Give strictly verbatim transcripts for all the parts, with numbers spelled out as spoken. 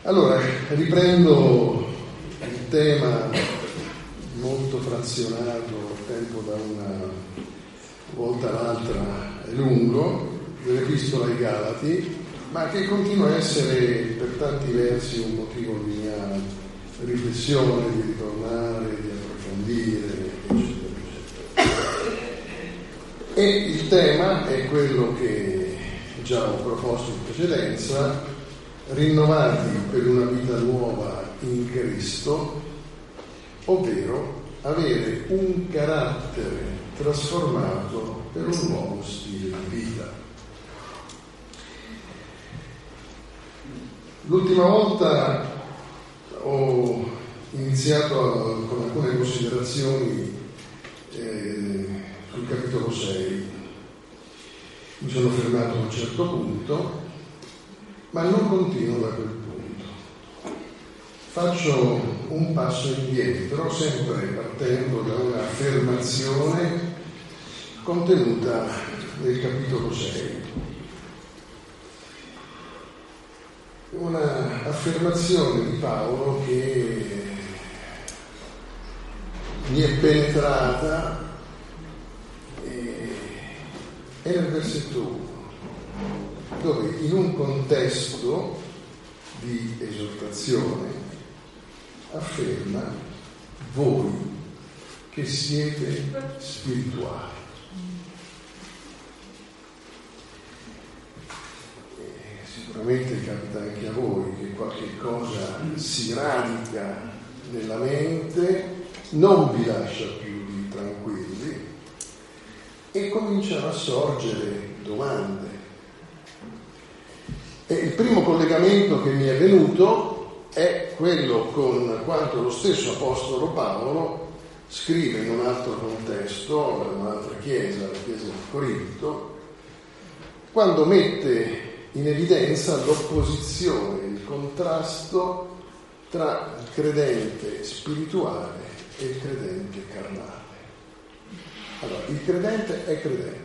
Allora, riprendo il tema molto frazionato, il tempo da una volta all'altra è lungo, dell'Epistola ai Galati, ma che continua a essere per tanti versi un motivo di mia riflessione, di ritornare, di approfondire, eccetera, eccetera. E il tema è quello che già ho proposto in precedenza: rinnovati per una vita nuova in Cristo, ovvero avere un carattere trasformato per un nuovo stile di vita. L'ultima volta ho iniziato con alcune considerazioni eh, sul capitolo sei. Mi sono fermato a un certo punto, ma non continuo da quel punto. Faccio un passo indietro, sempre partendo da un'affermazione contenuta nel capitolo sei. Una affermazione di Paolo che mi è penetrata e è nel versetto uno, dove in un contesto di esortazione afferma: voi che siete spirituali. E sicuramente capita anche a voi che qualche cosa si radica nella mente, non vi lascia più tranquilli e cominciano a sorgere domande. E il primo collegamento che mi è venuto è quello con quanto lo stesso Apostolo Paolo scrive in un altro contesto, in un'altra chiesa, la chiesa di Corinto, quando mette in evidenza l'opposizione, il contrasto tra il credente spirituale e il credente carnale. Allora, il credente è credente.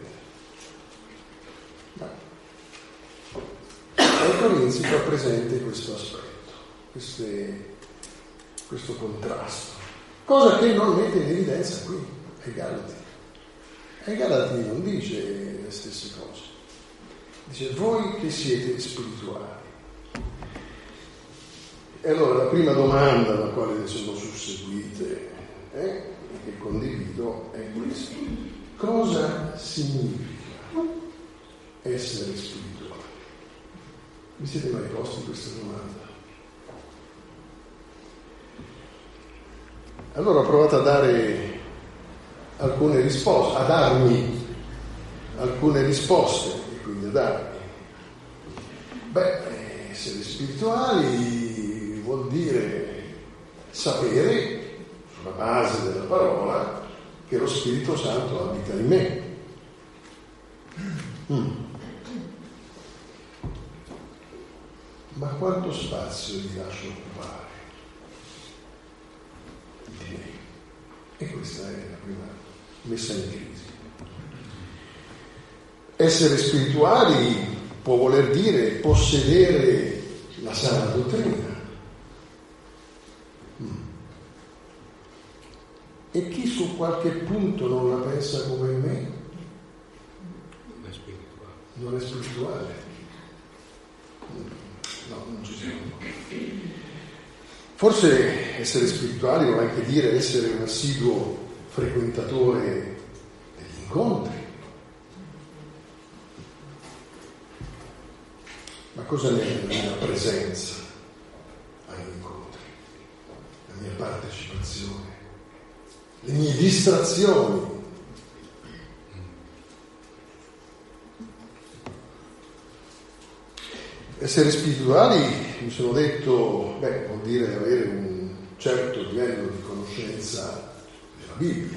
Ai Corinzi fa presente questo aspetto, queste, questo contrasto, cosa che non mette in evidenza qui ai Galati. Ai Galati non dice le stesse cose, dice voi che siete spirituali. E allora la prima domanda alla quale ne sono susseguite eh, e che condivido è questa: cosa significa essere spirituali? Vi siete mai posti questa domanda? Allora ho provato a dare alcune risposte, a darmi alcune risposte e quindi a darmi. Beh, essere spirituali vuol dire sapere, sulla base della parola, che lo Spirito Santo abita in me. Mm. Ma quanto spazio gli lascio occupare di me? E questa è la prima messa in crisi. Essere spirituali può voler dire possedere la sana dottrina. Mm. E chi su qualche punto non la pensa come me non è spirituale. Non è spirituale. Mm. No, non ci siamo. Forse essere spirituali vuol anche dire essere un assiduo frequentatore degli incontri. Ma cosa ne è la mia presenza agli incontri, la mia partecipazione, le mie distrazioni? Essere spirituali, mi sono detto, beh, vuol dire avere un certo livello di conoscenza della Bibbia.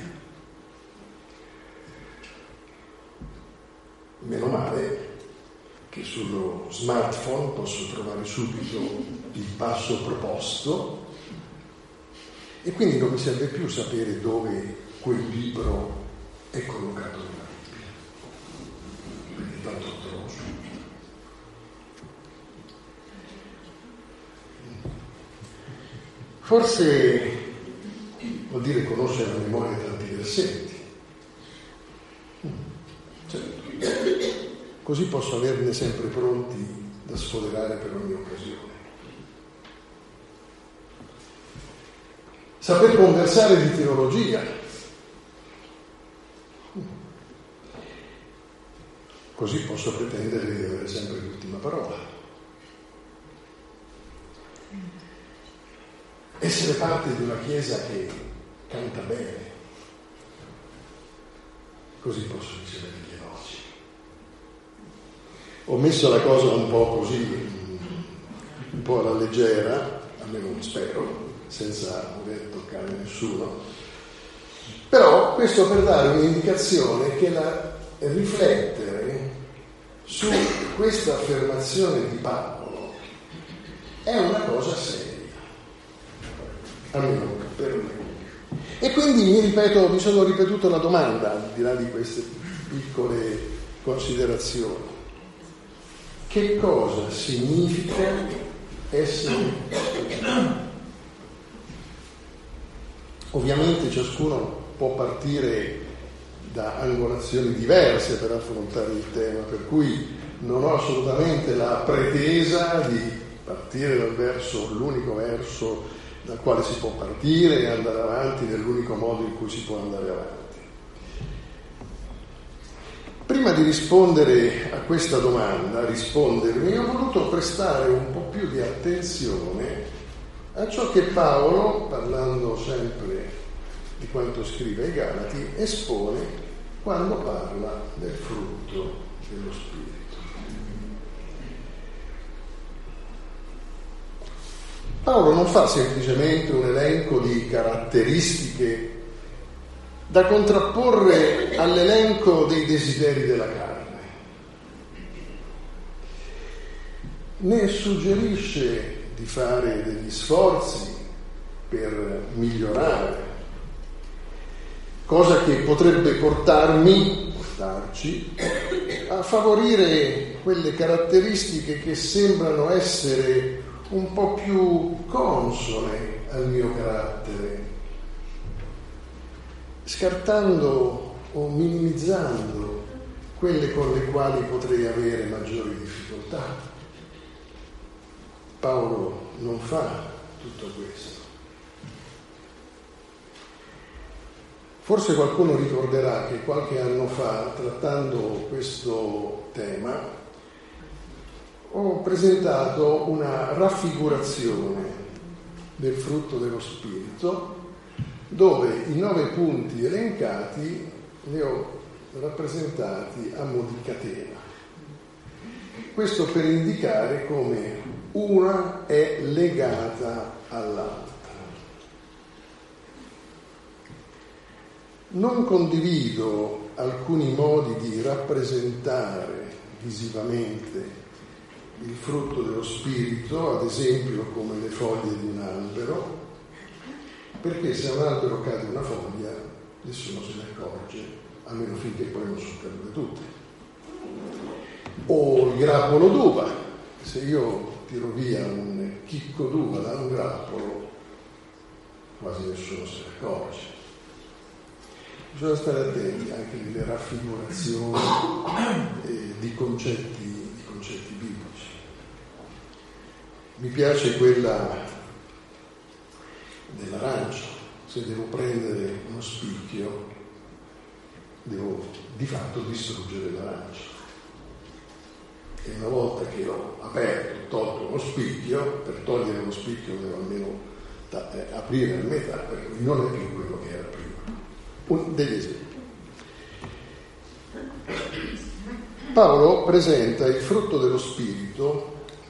Meno male che sullo smartphone posso trovare subito il passo proposto e quindi non mi serve più sapere dove quel libro è collocato nella Bibbia, perché tanto lo trovo. Forse vuol dire conoscere a memoria tanti versetti. Certo. Così posso averne sempre pronti da sfoderare per ogni occasione. Saper conversare di teologia. Così posso pretendere di avere sempre l'ultima parola. Essere parte di una chiesa che canta bene. Così posso ricevere gli elogi. Ho messo la cosa un po' così, un po' alla leggera, almeno spero, senza voler toccare nessuno. Però questo per dare un'indicazione che la riflettere su questa affermazione di Paolo è una cosa seria, almeno per me. E quindi mi ripeto, mi sono ripetuto la domanda, al di là di queste piccole considerazioni. Che cosa significa essere cristiano? Ovviamente ciascuno può partire da angolazioni diverse per affrontare il tema, per cui non ho assolutamente la pretesa di partire dal verso, l'unico verso dal quale si può partire e andare avanti nell'unico modo in cui si può andare avanti. Prima di rispondere a questa domanda, rispondermi, ho voluto prestare un po' più di attenzione a ciò che Paolo, parlando sempre di quanto scrive ai Galati, espone quando parla del frutto dello Spirito. Paolo non fa semplicemente un elenco di caratteristiche da contrapporre all'elenco dei desideri della carne, ne suggerisce di fare degli sforzi per migliorare, cosa che potrebbe portarmi, portarci, a favorire quelle caratteristiche che sembrano essere un po' più consone al mio carattere, scartando o minimizzando quelle con le quali potrei avere maggiori difficoltà. Paolo non fa tutto questo. Forse qualcuno ricorderà che qualche anno fa, trattando questo tema, ho presentato una raffigurazione del frutto dello Spirito, dove i nove punti elencati li ho rappresentati a mo' di catena. Questo per indicare come una è legata all'altra. Non condivido alcuni modi di rappresentare visivamente il frutto dello Spirito, ad esempio come le foglie di un albero, perché se a un albero cade una foglia nessuno se ne accorge, almeno finché poi non sono cadute tutte. O il grappolo d'uva, se io tiro via un chicco d'uva da un grappolo quasi nessuno se ne accorge. Bisogna stare attenti anche nelle raffigurazioni eh, di concetti, di concetti biblici. Mi piace quella dell'arancio. Se devo prendere uno spicchio, devo di fatto distruggere l'arancio. E una volta che ho aperto, tolto uno spicchio, per togliere uno spicchio devo almeno ta- eh, aprire a metà, perché non è più quello che era prima. Un, degli esempi. Paolo presenta il frutto dello Spirito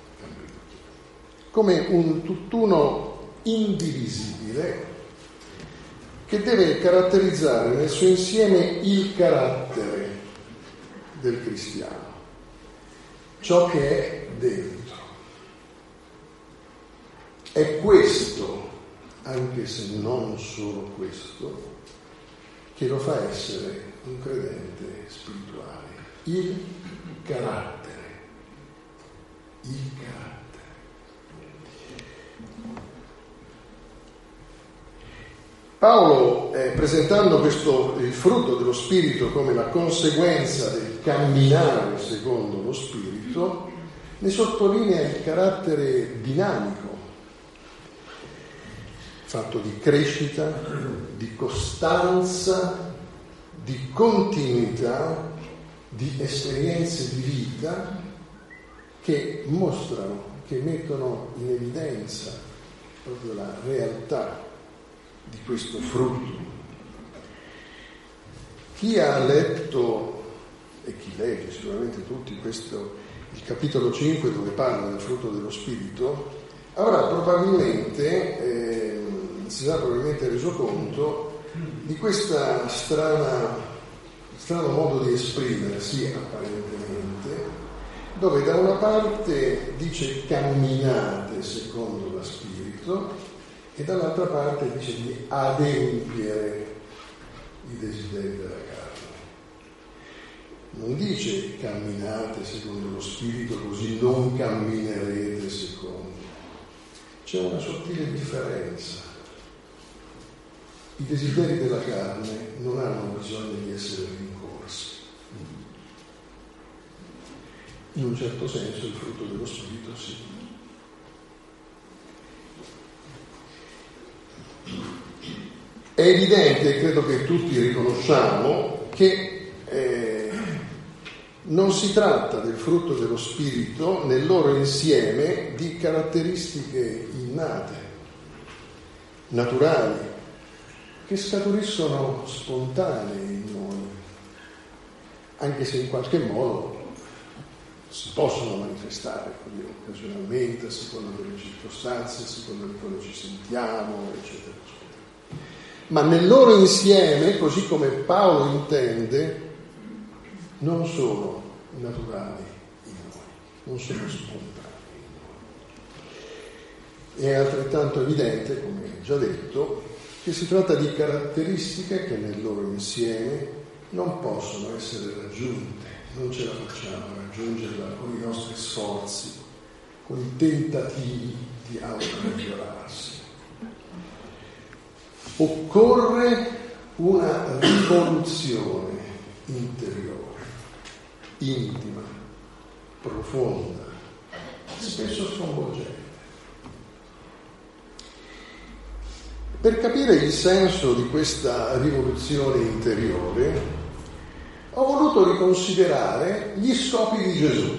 come un tutt'uno indivisibile che deve caratterizzare nel suo insieme il carattere del cristiano, ciò che è dentro. È questo, anche se non solo questo, che lo fa essere un credente spirituale. Il carattere. Il carattere. Paolo, eh, presentando questo, il frutto dello Spirito come la conseguenza del camminare secondo lo Spirito, ne sottolinea il carattere dinamico, fatto di crescita, di costanza, di continuità, di esperienze di vita che mostrano, che mettono in evidenza proprio la realtà di questo frutto. Chi ha letto, e chi legge sicuramente tutti questo, il capitolo cinque dove parla del frutto dello Spirito, avrà probabilmente, eh, si sarà probabilmente reso conto di questa strana, strano modo di esprimersi apparentemente, dove da una parte dice camminate secondo lo Spirito e dall'altra parte dice di adempiere i desideri della carne. Non dice camminate secondo lo Spirito così non camminerete secondo. C'è una sottile differenza. I desideri della carne non hanno bisogno di essere rincorsi. In un certo senso il frutto dello Spirito sì. È evidente, credo che tutti riconosciamo, che eh, non si tratta del frutto dello Spirito nel loro insieme di caratteristiche innate, naturali, che scaturiscono spontanee in noi, anche se in qualche modo si possono manifestare così, occasionalmente, a seconda delle circostanze, a seconda di come ci sentiamo, eccetera, eccetera. Ma nel loro insieme, così come Paolo intende, non sono naturali in noi, non sono spontanei in noi. È altrettanto evidente, come già detto, che si tratta di caratteristiche che nel loro insieme non possono essere raggiunte, non ce la facciamo a raggiungerla con i nostri sforzi, con i tentativi di automigliorarsi. Occorre una rivoluzione interiore, intima, profonda, spesso sconvolgente. Per capire il senso di questa rivoluzione interiore, ho voluto riconsiderare gli scopi di Gesù.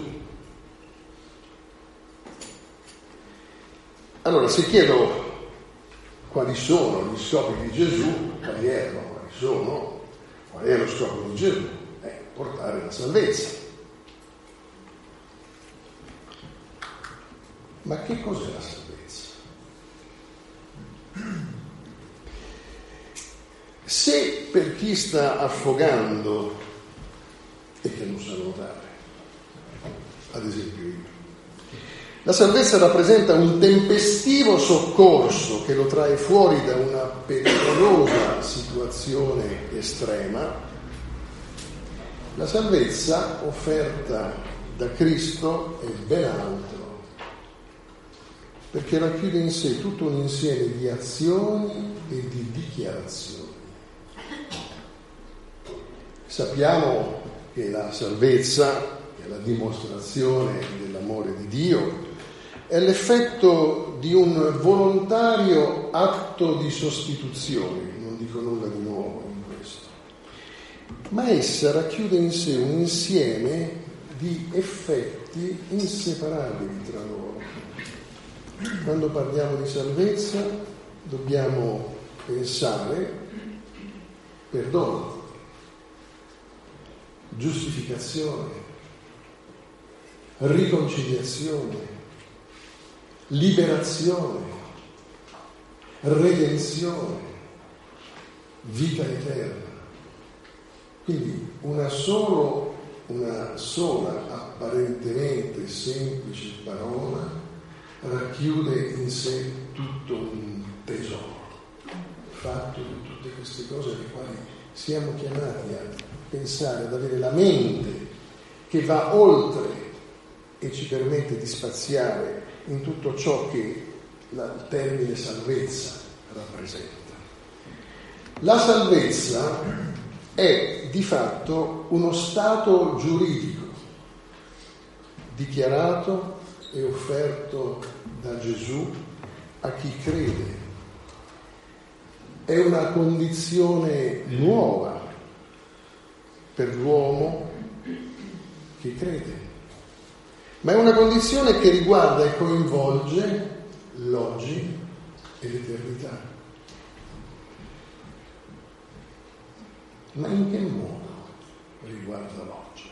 Allora, se chiedo quali sono gli scopi di Gesù, quali erano, quali sono, qual è lo scopo di Gesù? È portare la salvezza. Ma che cos'è la salvezza? Se per chi sta affogando e che non sa nuotare, ad esempio io, la salvezza rappresenta un tempestivo soccorso che lo trae fuori da una pericolosa situazione estrema, la salvezza offerta da Cristo è ben altro, perché racchiude in sé tutto un insieme di azioni e di dichiarazioni. Sappiamo che la salvezza è la dimostrazione dell'amore di Dio, è l'effetto di un volontario atto di sostituzione, non dico nulla di nuovo in questo, ma essa racchiude in sé un insieme di effetti inseparabili tra loro. Quando parliamo di salvezza dobbiamo pensare perdono, giustificazione, riconciliazione, liberazione, redenzione, vita eterna. Quindi una, solo, una sola apparentemente semplice parola racchiude in sé tutto un tesoro, fatto di tutte queste cose alle quali siamo chiamati a pensare, ad avere la mente che va oltre e ci permette di spaziare in tutto ciò che la, il termine salvezza rappresenta. La salvezza è di fatto uno stato giuridico dichiarato e offerto da Gesù a chi crede. È una condizione nuova per l'uomo che crede, ma è una condizione che riguarda e coinvolge l'oggi e l'eternità. Ma in che modo riguarda l'oggi?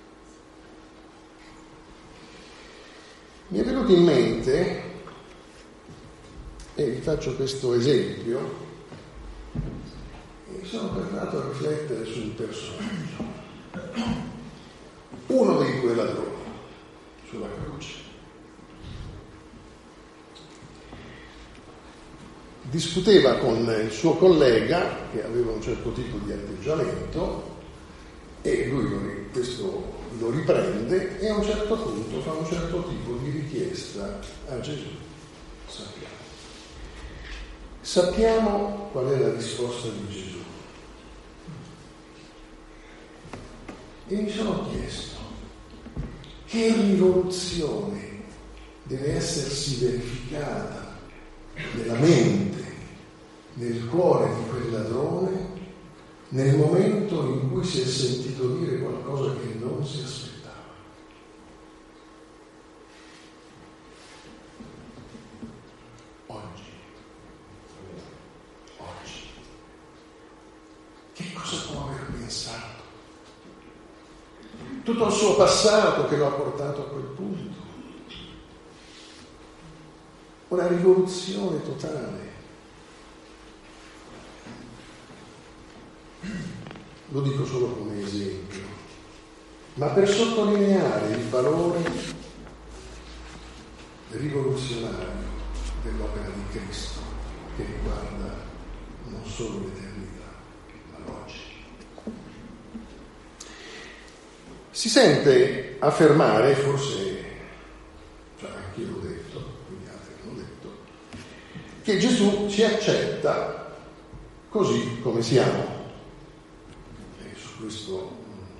Mi è venuto in mente, e vi faccio questo esempio, e sono tornato a riflettere sul personaggio. Uno dei due ladroni sulla croce discuteva con il suo collega che aveva un certo tipo di atteggiamento e lui lo, questo lo riprende e a un certo punto fa un certo tipo di richiesta a Gesù. Sappiamo. Sappiamo qual è la risposta di Gesù. E mi sono chiesto che rivoluzione deve essersi verificata nella mente, nel cuore di quel ladrone, nel momento in cui si è sentito dire qualcosa che non si aspettava. Oggi, oggi, che cosa può aver pensato? Tutto il suo passato che lo ha portato a quel punto. Una rivoluzione totale. Lo dico solo come esempio, ma per sottolineare il valore rivoluzionario dell'opera di Cristo che riguarda non solo l'eternità, ma l'oggi. Si sente affermare, forse, cioè anche io l'ho detto, quindi altri l'hanno detto, che Gesù ci accetta così come siamo. E su questo,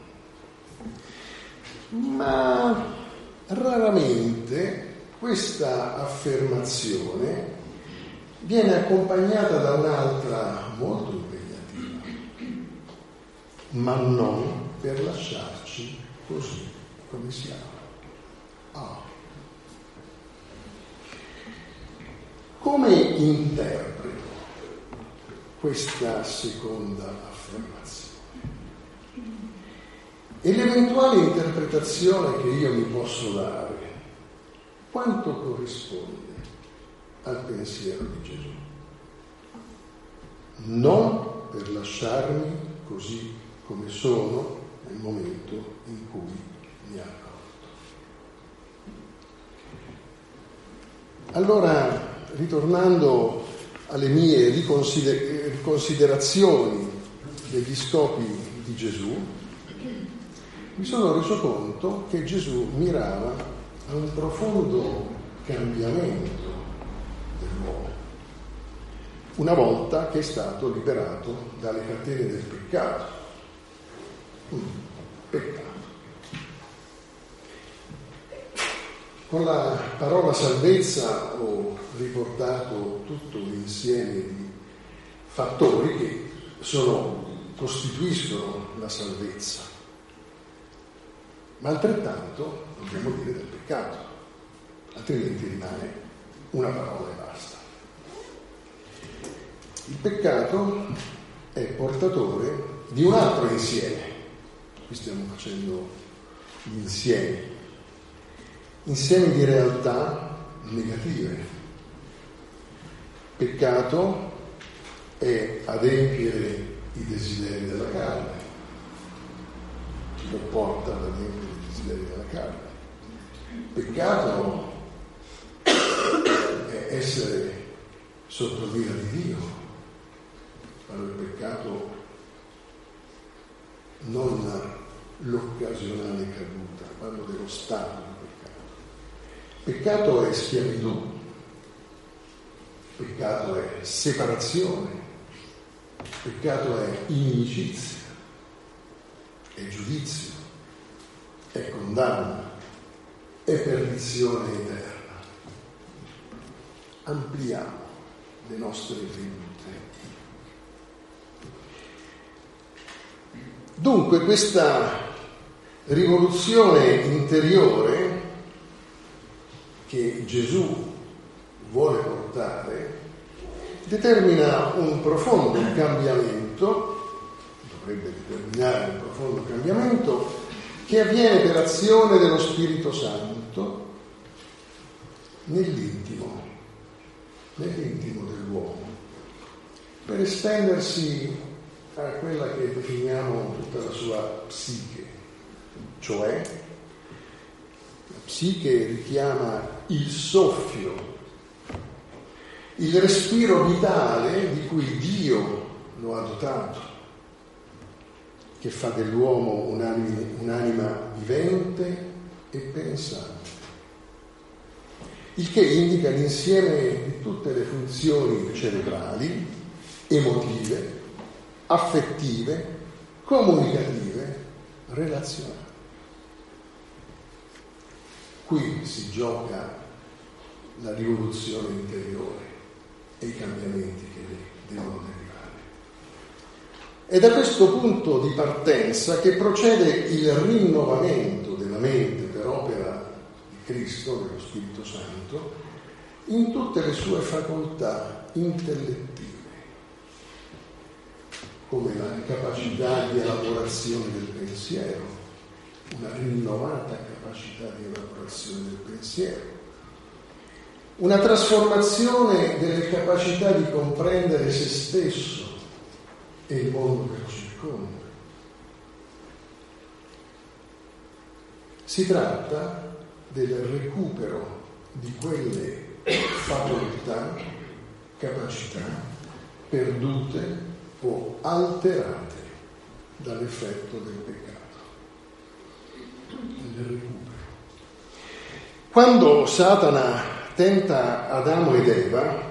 ma raramente questa affermazione viene accompagnata da un'altra molto impegnativa, ma non per lasciarci così come siamo. Ah. Come interpreto questa seconda affermazione? E l'eventuale interpretazione che io mi posso dare, quanto corrisponde al pensiero di Gesù? Non per lasciarmi così come sono nel momento in cui mi ha accolto. Allora, ritornando alle mie riconsider- riconsiderazioni degli scopi di Gesù, mi sono reso conto che Gesù mirava a un profondo cambiamento dell'uomo, una volta che è stato liberato dalle catene del peccato. Mm, peccato. Con la parola salvezza ho riportato tutto l'insieme di fattori che sono, costituiscono la salvezza. Ma altrettanto dobbiamo dire del peccato, altrimenti rimane una parola e basta. Il peccato è portatore di un altro insieme. Qui stiamo facendo gli insiemi, insiemi di realtà negative. Peccato è adempiere i desideri della carne, lo porta ad adempiere i desideri della carne. Peccato è essere sotto l'ira di Dio, ma il peccato non l'occasionale caduta, parlo dello stato di peccato. Peccato è schiavitù, peccato è separazione, Peccato è inimicizia, è giudizio, è condanna, è perdizione eterna. Ampliamo le nostre vedute. Dunque questa rivoluzione interiore che Gesù vuole portare determina un profondo cambiamento, dovrebbe determinare un profondo cambiamento che avviene per azione dello Spirito Santo nell'intimo, nell'intimo dell'uomo, per estendersi a quella che definiamo tutta la sua psiche, cioè la psiche richiama il soffio, il respiro vitale di cui Dio lo ha dotato, che fa dell'uomo un'anima, un'anima vivente e pensante, il che indica l'insieme di tutte le funzioni cerebrali, emotive, affettive, comunicative, relazionali. Qui si gioca la rivoluzione interiore e i cambiamenti che devono derivare. È da questo punto di partenza che procede il rinnovamento della mente per opera di Cristo, dello Spirito Santo, in tutte le sue facoltà intellettive, come la capacità di elaborazione del pensiero, una rinnovata capacità di elaborazione del pensiero, una trasformazione delle capacità di comprendere se stesso e il mondo che lo circonda. Si tratta del recupero di quelle facoltà, capacità perdute o alterate dall'effetto del peccato, del recupero. Quando Satana tenta Adamo ed Eva,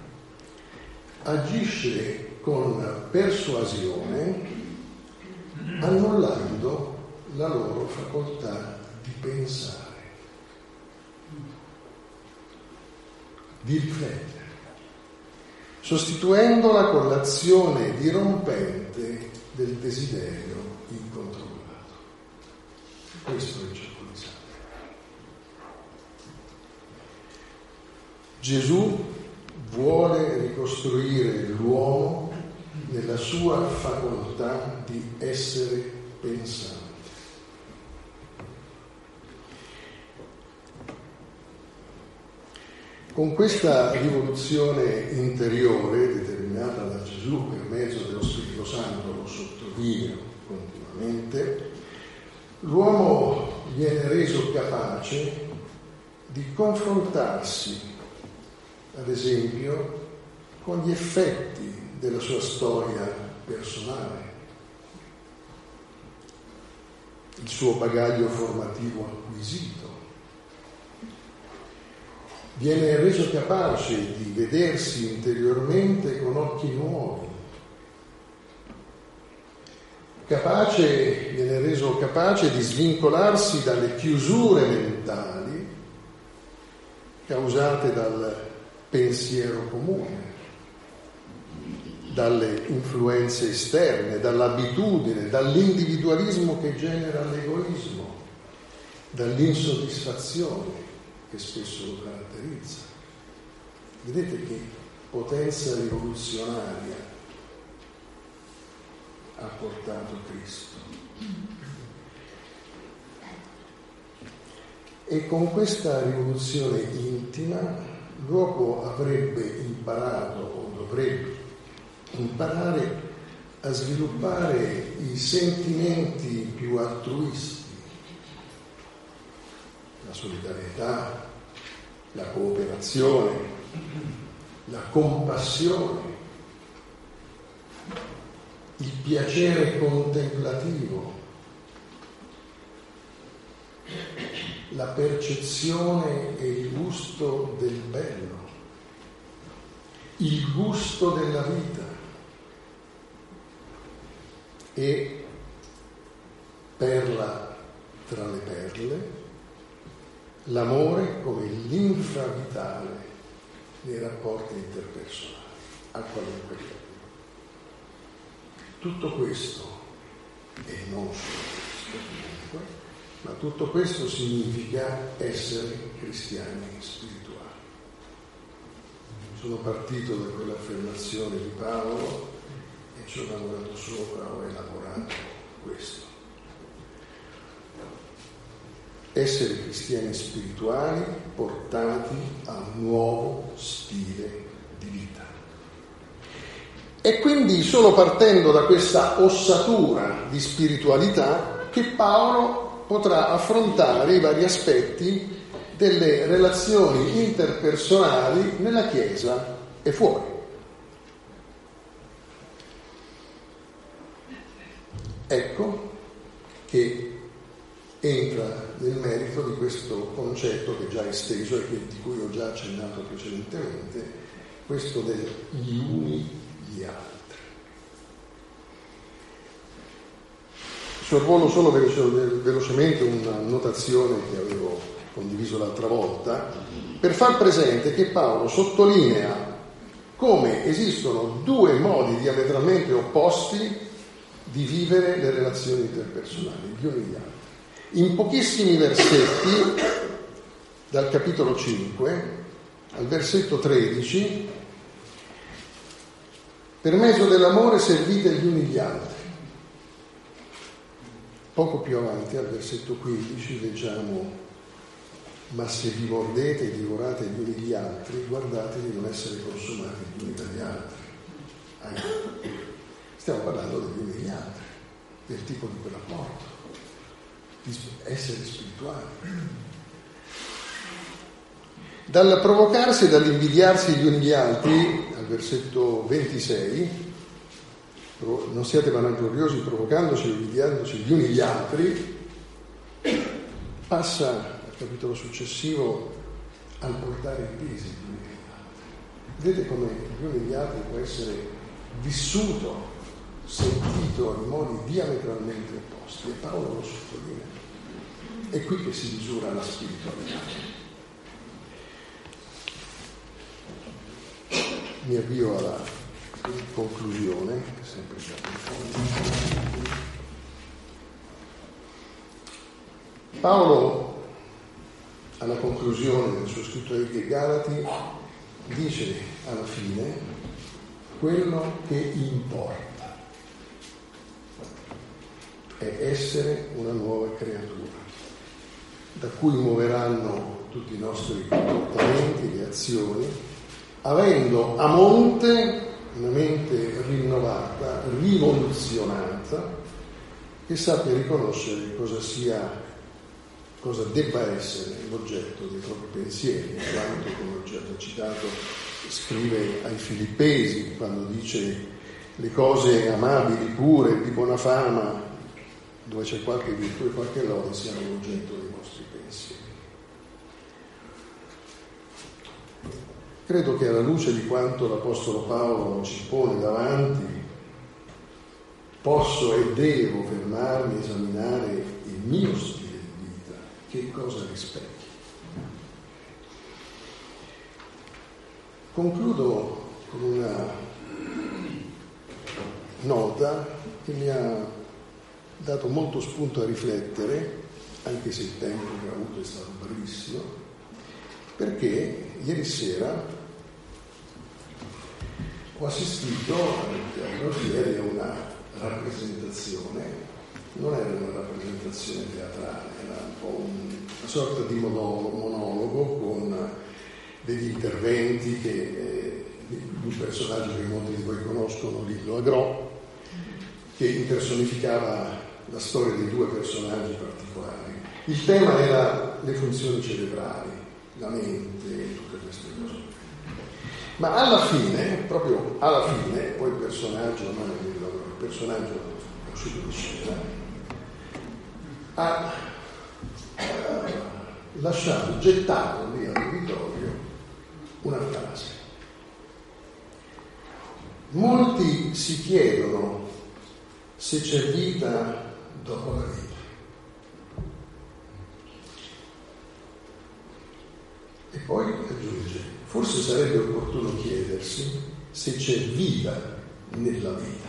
agisce con persuasione, annullando la loro facoltà di pensare, di riflettere, sostituendola con l'azione dirompente del desiderio incontrollato. Questo è il gioco di Satana. Gesù vuole ricostruire l'uomo nella sua facoltà di essere pensante. Con questa rivoluzione interiore determinata da Gesù per mezzo dello Spirito Santo, lo sottolineo continuamente, l'uomo viene reso capace di confrontarsi, ad esempio, con gli effetti della sua storia personale, il suo bagaglio formativo acquisito. Viene reso capace di vedersi interiormente con occhi nuovi, capace, viene reso capace di svincolarsi dalle chiusure mentali causate dal pensiero comune, dalle influenze esterne, dall'abitudine, dall'individualismo che genera l'egoismo, dall'insoddisfazione che spesso lo caratterizza. Vedete che potenza rivoluzionaria ha portato Cristo. E con questa rivoluzione intima l'uomo avrebbe imparato o dovrebbe imparare a sviluppare i sentimenti più altruisti, la solidarietà, la cooperazione, la compassione, il piacere contemplativo, la percezione e il gusto del bello, il gusto della vita, e perla tra le perle, l'amore come l'infravitale nei rapporti interpersonali, a qualunque livello. Tutto questo, e non solo questo comunque, ma tutto questo significa essere cristiani spirituali. Sono partito da quell'affermazione di Paolo e ci ho lavorato sopra, ho elaborato questo. Essere cristiani spirituali portati a un nuovo stile di vita. E quindi solo partendo da questa ossatura di spiritualità che Paolo potrà affrontare i vari aspetti delle relazioni interpersonali nella Chiesa e fuori. Ecco che entra nel merito di questo concetto che già è esteso e che, di cui ho già accennato precedentemente, questo degli uni gli altri. Sorvolo solo veloce, velocemente una notazione che avevo condiviso l'altra volta, per far presente che Paolo sottolinea come esistono due modi diametralmente opposti di vivere le relazioni interpersonali, gli uni gli altri. In pochissimi versetti, dal capitolo cinque al versetto tredici, per mezzo dell'amore servite gli uni gli altri. Poco più avanti, al versetto quindici, leggiamo: ma se vi mordete e divorate gli uni gli altri, guardate di non essere consumati gli uni dagli altri. Eh, stiamo parlando degli uni gli altri, del tipo di quel rapporto, di essere spirituali. Dal provocarsi e dall'invidiarsi gli uni gli altri, al versetto ventisei, non siate vanagloriosi provocandosi e invidiandosi gli uni gli altri, passa al capitolo successivo al portare i pesi gli uni gli altri. Vedete come gli uni gli altri può essere vissuto, sentito in modi diametralmente opposti, e Paolo lo sottolinea. È qui che si misura la spiritualità. Mi avvio alla conclusione, sempre già in fondo. Paolo, alla conclusione del suo scritto ai Galati, dice alla fine quello che importa è essere una nuova creatura, da cui muoveranno tutti i nostri comportamenti, le azioni, avendo a monte una mente rinnovata, rivoluzionata, che sappia riconoscere cosa sia, cosa debba essere l'oggetto dei propri pensieri, quanto, come ho già citato, scrive ai Filippesi quando dice: le cose amabili, pure, di buona fama, dove c'è qualche virtù e qualche lode, siano l'oggetto dei vostri pensieri. Credo che alla luce di quanto l'Apostolo Paolo ci pone davanti, posso e devo fermarmi a esaminare il mio stile di vita, che cosa rispecchia. Concludo con una nota che mi ha dato molto spunto a riflettere, anche se il tempo che ho avuto è stato brevissimo, perché ieri sera ho assistito ieri a una rappresentazione, non era una rappresentazione teatrale, era un po' un, una sorta di monologo con degli interventi che eh, di un personaggio che molti di voi conoscono, Lillo Agro, che impersonificava la storia di due personaggi particolari. Il tema era le funzioni cerebrali, la mente e tutte queste cose. Ma alla fine, proprio alla fine, poi il personaggio, non è Lillo Agro, il personaggio è uscito di scena, ha lasciato, gettato lì all'uditorio una frase. Molti si chiedono se c'è vita dopo la vita. E poi aggiunge, forse sarebbe opportuno chiedersi se c'è vita nella vita.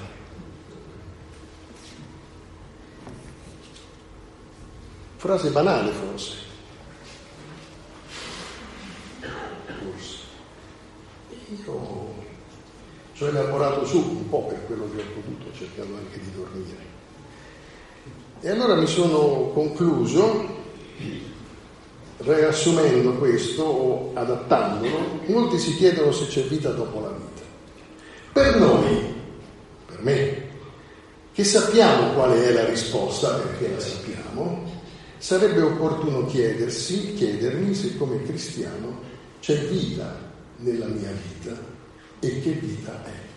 Frase banale forse. Forse. Io ci ho elaborato su un po' per quello che ho potuto, cercando anche di dormire. E allora mi sono concluso, riassumendo questo o adattandolo. Molti si chiedono se c'è vita dopo la vita. Per noi, per me, che sappiamo quale è la risposta, perché la sappiamo, sarebbe opportuno chiedersi, chiedermi se come cristiano c'è vita nella mia vita e che vita è.